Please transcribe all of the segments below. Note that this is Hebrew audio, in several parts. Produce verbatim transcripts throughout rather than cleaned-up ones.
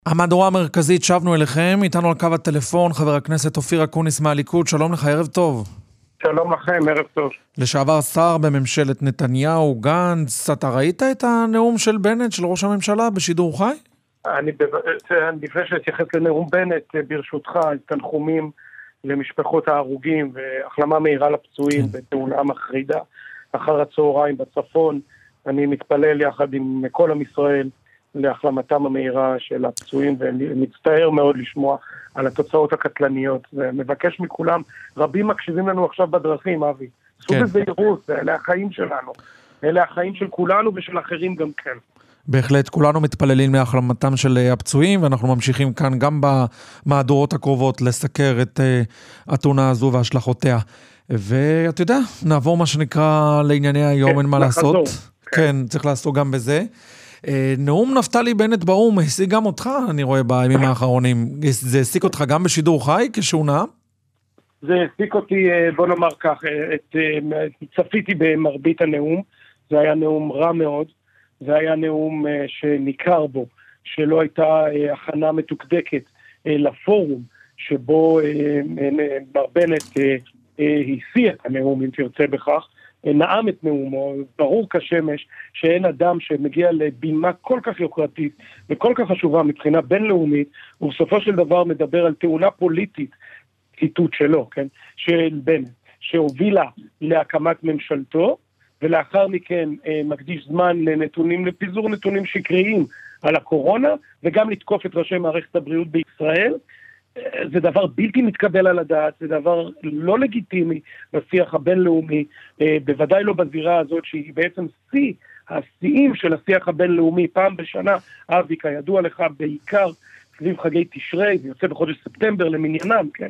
המהדורה המרכזית, שבנו אליכם, איתנו על קו הטלפון, חבר הכנסת אופיר אקוניס מהליכוד, שלום לך, ערב טוב. שלום לכם, ערב טוב. לשעבר שר בממשלת נתניהו, גנץ, אתה ראית את הנאום של בנט, של ראש הממשלה, בשידור חי? אני, לפני שאתייחס לנאום בנט, ברשותך, תנחומים למשפחות ההרוגים, והחלמה מהירה לפצועים בתאונה מחרידה, אחר הצהריים בצפון. אני מתפלל יחד עם כל עם ישראל, להחלמתם המהירה של הפצועים, ומצטער מאוד לשמוע על התוצאות הקטלניות, ומבקש מכולם, רבים מקשיבים לנו עכשיו בדרכים, אבי, סעו בזהירות, אלה החיים שלנו, אלה החיים של כולנו ושל אחרים גם כן. בהחלט, כולנו מתפללים להחלמתם של הפצועים, ואנחנו ממשיכים כאן גם במהדורות הקרובות לסקר את התאונה הזו והשלכותיה. ואתה יודע, נעבור מה שנקרא לענייני היום, אין מה לעשות. כן, צריך לעשות גם בזה. נאום נפתלי בנט באום השיג גם אותך, אני רואה בימים האחרונים. זה השיג אותך גם בשידור חי כשהוא נאם? זה השיג אותי, בוא נאמר כך, את, צפיתי במרבית הנאום, זה היה נאום רע מאוד, זה היה נאום שניכר בו, שלא הייתה הכנה מתוקדקת לפורום, שבו מר בנט השיא את הנאום, אם תרצה בכך, נאם את נאומו, ברור כשמש שאין אדם שמגיע לבימה כל כך יוקרתית וכל כך חשובה מבחינה בינלאומית, ובסופו של דבר מדבר על תאונה פוליטית, ציטוט שלו, כן, של בנט, שהובילה להקמת ממשלתו, ולאחר מכן אה, מקדיש זמן לנתונים, לפיזור נתונים שקריים על הקורונה, וגם לתקוף את ראשי מערכת הבריאות בישראל. זה דבר בלתי מתקבל על הדעת, זה דבר לא לגיטימי בשיח הבינלאומי, בוודאי לא בזירה הזאת שהיא בעצם שיא, השיאים של השיח הבינלאומי פעם בשנה, אבי, כידוע לך, בעיקר סביב חגי תשרי, זה יוצא בחודש ספטמבר למניינם, כן?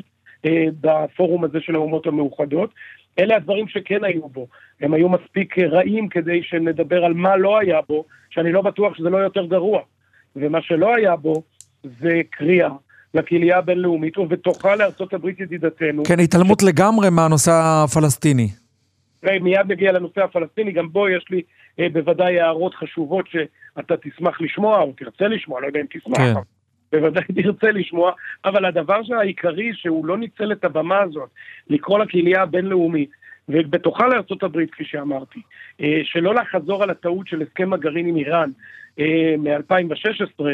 בפורום הזה של האומות המאוחדות. אלה הדברים שכן היו בו, הם היו מספיק רעים כדי שנדבר על מה לא היה בו, שאני לא בטוח שזה לא יותר גרוע, ומה שלא היה בו זה קריאה לקהילה הבינלאומית, ובתוכה לארצות הברית ידידתנו. כן, התעלמות ש... לגמרי מהנושא הפלסטיני. מיד נגיע לנושא הפלסטיני, גם בו יש לי אה, בוודאי הערות חשובות שאתה תשמח לשמוע, או תרצה לשמוע, לא יודע אם תשמח, כן. בוודאי תרצה לשמוע, אבל הדבר העיקרי שהוא לא ניצל את הבמה הזאת, לקרוא לקהילה הבינלאומית, ובתוכה לארצות הברית, כפי שאמרתי, אה, שלא לחזור על הטעות של הסכם הגרעין עם איראן אה, מ-אלפיים ושש עשרה,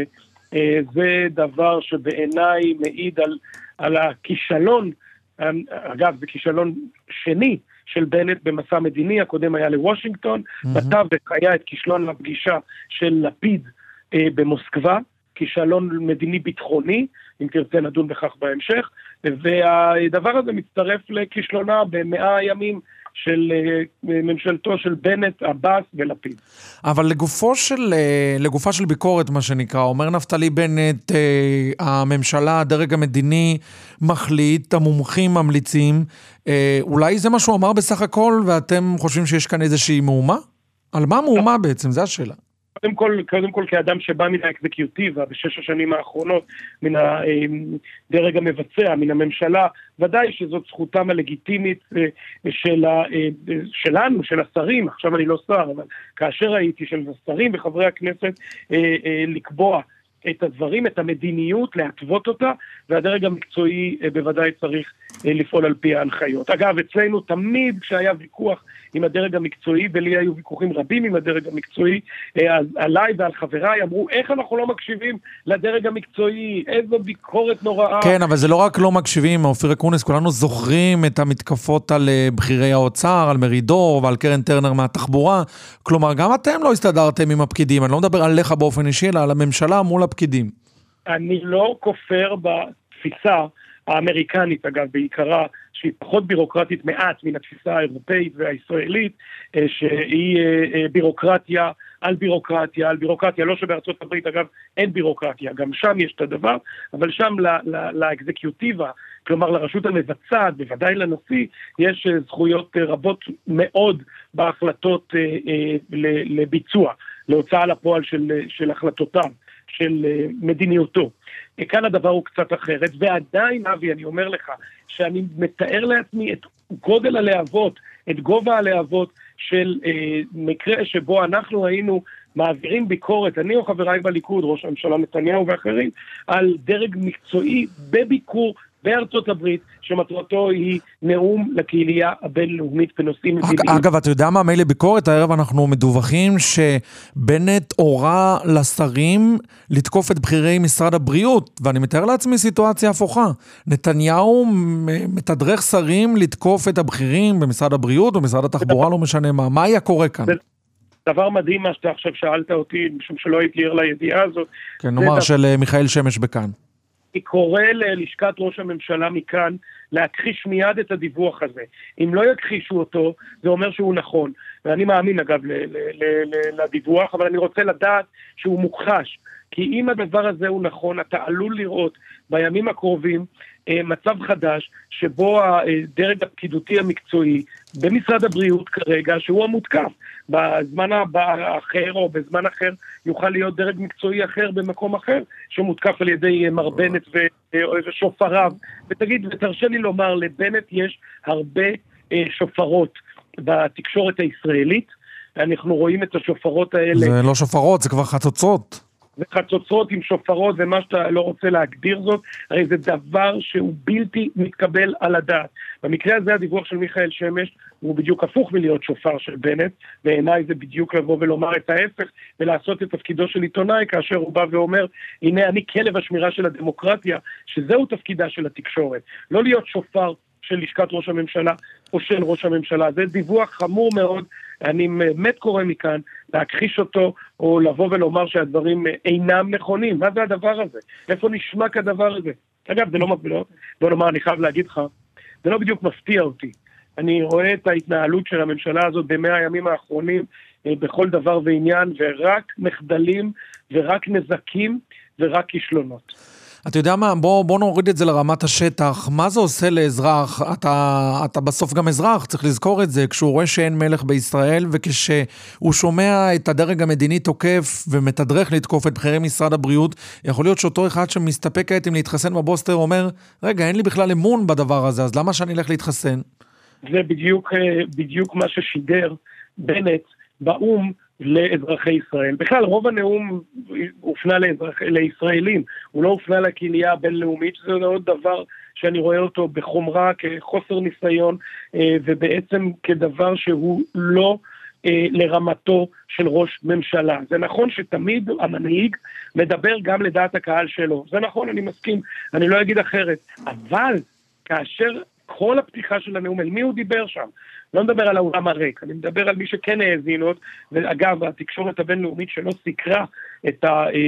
זה דבר שבעיניי מעיד על, על הכישלון, אגב זה כישלון שני של בנט במסע מדיני, הקודם היה לוושינגטון, mm-hmm. בתווך היה את כישלון הפגישה של לפיד אה, במוסקבה, כישלון מדיני ביטחוני, אם תרצה נדון בכך בהמשך, והדבר הזה מצטרף לכישלונה במאה ימים של ממשלתו של בנט, עבאס ולפיד. אבל לגופו של, לגופה של ביקורת, מה שנקרא, אומר נפתלי בנט, הממשלה, הדרג המדיני מחליט, המומחים ממליצים, אולי זה מה שהוא אמר בסך הכל, ואתם חושבים שיש כאן איזושהי מהומה? על מה מהומה בעצם? זו השאלה. קודם כל, קודם כל כאדם שבא מן האקזקיוטיבה בשש השנים האחרונות, מן הדרג המבצע, מן הממשלה, ודאי שזאת זכותם הלגיטימית של, שלנו, של השרים, עכשיו אני לא שר, אבל כאשר הייתי של השרים וחברי הכנסת, לקבוע את הדברים, את המדיניות, להתוות אותה, והדרג המקצועי בוודאי צריך לפעול על פי ההנחיות. אגב, אצלנו תמיד כשהיה ויכוח עם הדרג המקצועי, ולי היו ויכוחים רבים עם הדרג המקצועי, עליי ועל חבריי, אמרו, איך אנחנו לא מקשיבים לדרג המקצועי, איזו ביקורת נוראה. כן, אבל זה לא רק לא מקשיבים, אופיר אקוניס, כולנו זוכרים את המתקפות על בחירי האוצר, על מרידור ועל קרן טרנר מהתחבורה, כלומר, גם אתם לא הסתדרתם עם הפקידים, אני לא מדבר עליך באופן אישי, אלא על הממשלה מול הפקידים. אני לא כופר בתפיסה האמריקנית, אגב, בעיקרה, שהיא פחות בירוקרטית מעט מן התפיסה האירופאית והישראלית, שהיא בירוקרטיה על בירוקרטיה, על בירוקרטיה, לא שבארצות הברית, אגב, אין בירוקרטיה, גם שם יש את הדבר, אבל שם לאקזקיוטיבה, כלומר לרשות המבצעת, בוודאי לנשיא, יש זכויות רבות מאוד בהחלטות לביצוע, להוצאה לפועל של, של החלטותיו, של מדיניותו. כאן הדבר הוא קצת אחרת, ועדיין, אבי, אני אומר לך, שאני מתאר לעצמי את גודל הלהבות, את גובה הלהבות של אה, מקרה שבו אנחנו היינו מעבירים ביקורת, אני או חבריי בליכוד, ראש הממשלה נתניהו ואחרים, על דרג מקצועי בביקור בארצות הברית, שמטרתו היא נאום לקהילייה הבינלאומית בנושאים מדיניים. אגב, אתה יודע מה, מילא ביקורת, הערב אנחנו מדווחים שבנט הורה לשרים לתקוף את בכירי משרד הבריאות, ואני מתאר לעצמי סיטואציה הפוכה. נתניהו מתדרך שרים לתקוף את הבכירים במשרד הבריאות, במשרד התחבורה, לא משנה מה. מה היה קורה כאן? דבר מדהים מה שאתה עכשיו שאלת אותי, משום שלא הייתי ער לידיעה הזאת. כן, נאמר של מיכאל שמש בכאן. אני קורא ללשכת ראש הממשלה מכאן להכחיש מיד את הדיווח הזה. אם לא יכחישו אותו, זה אומר שהוא נכון. ואני מאמין אגב ל- ל- ל- ל- לדיווח, אבל אני רוצה לדעת שהוא מוכחש. כי אם הדבר הזה הוא נכון, אתה עלול לראות בימים הקרובים מצב חדש, שבו הדרג הפקידותי המקצועי במשרד הבריאות כרגע, שהוא המותקף. בזמן האחר או בזמן אחר יוכל להיות דרג מקצועי אחר במקום אחר, שמותקף על ידי מר בנט ושופריו. ותגיד, ותרשה לי לומר, לבנט יש הרבה שופרות בתקשורת הישראלית, אנחנו רואים את השופרות האלה. זה לא שופרות, זה כבר חצוצות. וחצוצרות עם שופרות, ומה שאתה לא רוצה להגדיר זאת, הרי זה דבר שהוא בלתי מתקבל על הדעת. במקרה הזה הדיווח של מיכאל שמש, הוא בדיוק הפוך מלהיות שופר של בנט, בעיניי זה בדיוק לבוא ולומר את ההפך, ולעשות את תפקידו של עיתונאי, כאשר הוא בא ואומר, הנה אני כלב השמירה של הדמוקרטיה, שזהו תפקידה של התקשורת, לא להיות שופר של לשכת ראש הממשלה, או של ראש הממשלה. זה דיווח חמור מאוד, אני באמת קורא מכאן להכחיש אותו, או לבוא ולומר שהדברים אינם נכונים. מה זה הדבר הזה? איפה נשמע כדבר הזה? אגב, זה לא מבלו, בוא נאמר, אני חייב להגיד לך, זה לא בדיוק מפתיע אותי. אני רואה את ההתנהלות של הממשלה הזאת במאה הימים האחרונים, בכל דבר ועניין, ורק מחדלים, ורק נזקים, ורק כישלונות. אתה יודע מה, בוא, בוא נוריד את זה לרמת השטח. מה זה עושה לאזרח? אתה, אתה בסוף גם אזרח, צריך לזכור את זה, כשהוא רואה שאין מלך בישראל, וכשהוא שומע את הדרג המדיני תוקף ומתדרך לתקוף את בכירי משרד הבריאות, יכול להיות שאותו אחד שמסתפק כעת אם להתחסן בבוסטר אומר, רגע, אין לי בכלל אמון בדבר הזה, אז למה שאני אלך להתחסן? זה בדיוק, בדיוק מה ששידר בנט באום, לאזרחי ישראל. בכלל, רוב הנאום הופנה לאזרח, לישראלים, הוא לא הופנה לקהילייה הבינלאומית, זה עוד דבר שאני רואה אותו בחומרה כחוסר ניסיון, ובעצם כדבר שהוא לא לרמתו של ראש ממשלה. זה נכון שתמיד המנהיג מדבר גם לדעת הקהל שלו. זה נכון, אני מסכים, אני לא אגיד אחרת. אבל כאשר כל הפתיחה של הנאום, אל מי הוא דיבר שם? לא מדבר על האולם הריק, אני מדבר על מי שכן האזין עוד, ואגב, התקשורת הבינלאומית שלא סיקרה את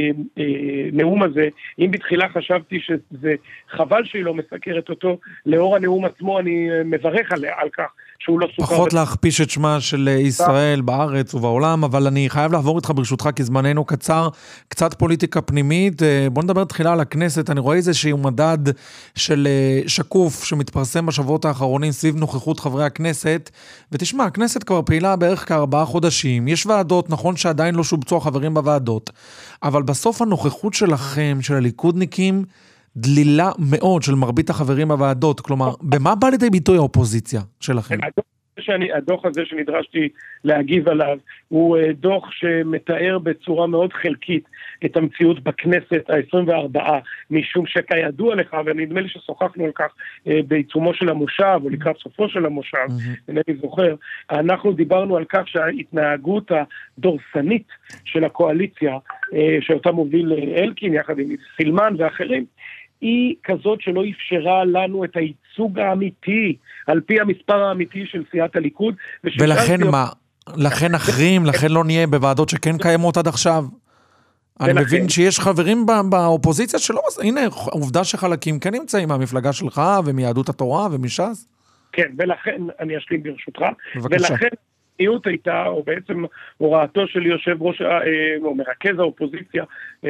הנאום הזה, אם בתחילה חשבתי שזה חבל שהיא לא מסקרת אותו, לאור הנאום עצמו אני מברך על, על כך שהוא לא סוכר. פחות להכפיש את שמה של ישראל בארץ ובעולם, אבל אני חייב לעבור איתך ברשותך, כי זמננו קצר, קצת פוליטיקה פנימית. בוא נדבר תחילה על הכנסת. אני רואה איזשהו מדד של שקוף שמתפרסם בשבועות האחרונים סביב נוכחות חברי הכנסת, ותשמע, הכנסת כבר פעילה בערך כארבעה חודשים, יש ועדות, נכון שעדיין לא שובצו החברים בוועדות, אבל בסוף הנוכחות שלכם, של הליכודניקים, דלילה מאוד של מרבית החברים בוועדות. כלומר, במה בא לידי ביטוי האופוזיציה שלכם? שאני, הדוח הזה שנדרשתי להגיב עליו, הוא דוח שמתאר בצורה מאוד חלקית את המציאות בכנסת ה-עשרים וארבע, משום שכידוע לך, ונדמה לי ששוחחנו על כך בעיצומו של המושב, או לקראת סופו של המושב, אינני זוכר, אנחנו דיברנו על כך שההתנהגות הדורסנית של הקואליציה, שאותה מוביל אלקין, יחד עם סילמן ואחרים, היא כזאת שלא אפשרה לנו את הייצוג האמיתי, על פי המספר האמיתי של סיעת הליכוד. ולכן מה? לכן אחרים, לכן לא נהיה בוועדות שכן קיימות עד עכשיו? אני מבין שיש חברים באופוזיציה שלא, הנה, עובדה שחלקים כן נמצאים מהמפלגה שלך ומיהדות התורה ומש"ס. כן, ולכן, אני אשלים ברשותך, ולכן היות הייתה, או בעצם הוראתו של יושב ראש, או מרכז האופוזיציה,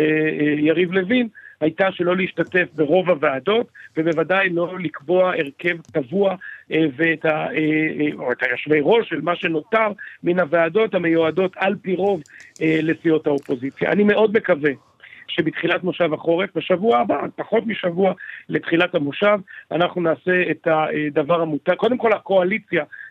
יריב לוין, הייתה שלא להשתתף ברוב הוועדות, ובוודאי לא לקבוע הרכב קבוע, ואת ה, או את היושבי ראש של מה שנותר מן הוועדות המיועדות על פי רוב לסיעות האופוזיציה. אני מאוד מקווה שבתחילת מושב החורף, בשבוע הבא, פחות משבוע לתחילת המושב, אנחנו נעשה את הדבר המותר. קודם כל הקואליציה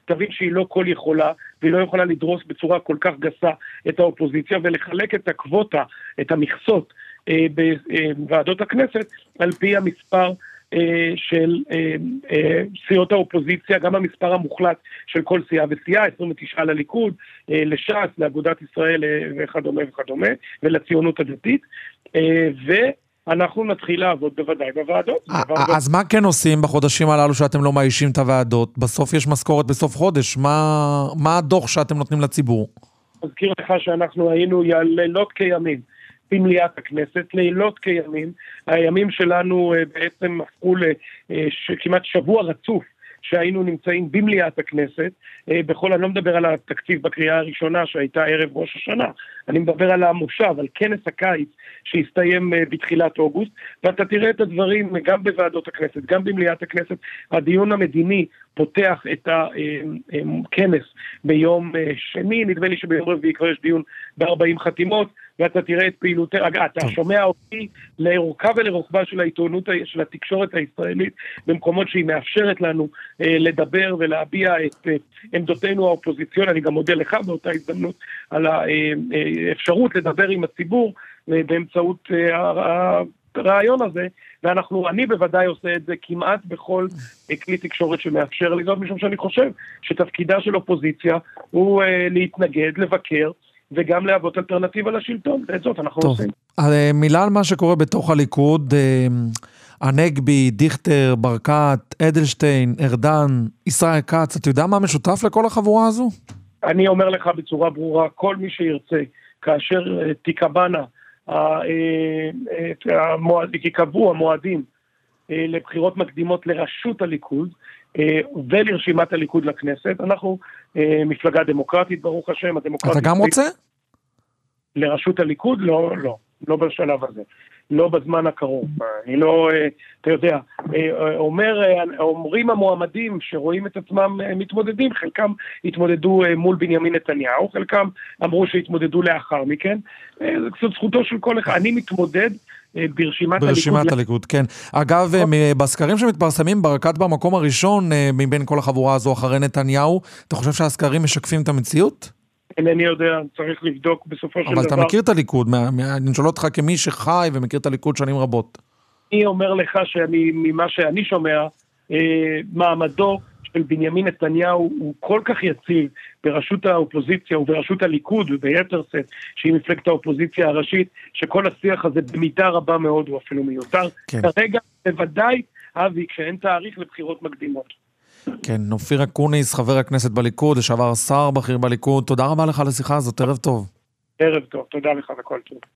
תבין שהיא לא כל יכולה, והיא לא יכולה לדרוס בצורה כל כך גסה את האופוזיציה, ולחלק את הקווטה, את המכסות אה, בוועדות הכנסת, על פי המספר אה, של אה, אה, סיעות האופוזיציה, גם המספר המוחלט של כל סיעה וסיעה, עשרים ותשע לליכוד, אה, לש"ס, לאגודת ישראל אה, וכדומה וכדומה, ולציונות הדתית, אה, ו... אנחנו נתחיל לעבוד בוודאי בוועדות. אז מה כן עושים בחודשים הללו שאתם לא מאיישים את הוועדות? בסוף יש משכורת בסוף חודש. מה הדוח שאתם נותנים לציבור? אזכיר לך שאנחנו היינו לילות כימים במליאת הכנסת, לילות כימים. הימים שלנו בעצם הפכו לכמעט שבוע רצוף שהיינו נמצאים במליאת הכנסת, בכל, אני לא מדבר על התקציב בקריאה הראשונה שהייתה ערב ראש השנה, אני מדבר על המושב, על כנס הקיץ שהסתיים בתחילת אוגוסט, ואתה תראה את הדברים גם בוועדות הכנסת, גם במליאת הכנסת. הדיון המדיני פותח את הכנס ביום שני, נדמה לי שביום רביעי כבר יש דיון ב-ארבעים חתימות, ואתה תראה את פעילות, אתה שומע אותי לאורכה ולרוחבה של העיתונות, של התקשורת הישראלית, במקומות שהיא מאפשרת לנו לדבר ולהביע את עמדותינו האופוזיציון. אני גם מודה לך באותה הזדמנות על האפשרות לדבר עם הציבור באמצעות הרעיון הזה, ואנחנו, אני בוודאי עושה את זה כמעט בכל כלי תקשורת שמאפשר לי זאת, משום שאני חושב שתפקידה של אופוזיציה הוא להתנגד, לבקר, וגם להוות אלטרנטיבה לשלטון, ואת זאת אנחנו טוב. עושים. מילה על מה שקורה בתוך הליכוד, הנגבי, דיכטר, ברקת, אדלשטיין, ארדן, ישראל כץ, אתה יודע מה משותף לכל החבורה הזו? אני אומר לך בצורה ברורה, כל מי שירצה, כאשר תיקבענה, יקבעו המועדים לבחירות מקדימות לרשות הליכוד, ולרשימת הליכוד לכנסת, אנחנו מפלגה דמוקרטית, ברוך השם, הדמוקרטית. אתה גם רוצה? לרשות הליכוד? לא, לא, לא בשלב הזה. לא בזמן הקרוב. אני לא, אתה יודע, אומר, אומרים המועמדים שרואים את עצמם מתמודדים, חלקם התמודדו מול בנימין נתניהו, חלקם אמרו שהתמודדו לאחר מכן. זאת זכותו של כל אחד. אני מתמודד ברשימת, ברשימת הליכוד. הליכוד, כן. אגב, בסקרים שמתפרסמים, ברקת במקום הראשון, מבין כל החבורה הזו אחרי נתניהו, אתה חושב שהסקרים משקפים את המציאות? אינני יודע, צריך לבדוק בסופו של דבר. אבל אתה מכיר את הליכוד, אני שואל אותך כמי שחי ומכיר את הליכוד שנים רבות. אני אומר לך שאני, ממה שאני שומע, מעמדו של בנימין נתניהו הוא כל כך יציב בראשות האופוזיציה ובראשות הליכוד וביתר סט, שהיא מפלגת האופוזיציה הראשית, שכל השיח הזה במידה רבה מאוד הוא אפילו מיותר. כן. כרגע בוודאי, אבי, כשאין תאריך לבחירות מקדימות. כן, אופיר אקוניס, חבר הכנסת בליכוד, לשעבר שר בכיר בליכוד, תודה רבה לך על השיחה הזאת, ערב טוב. ערב טוב, תודה לך וכל טוב.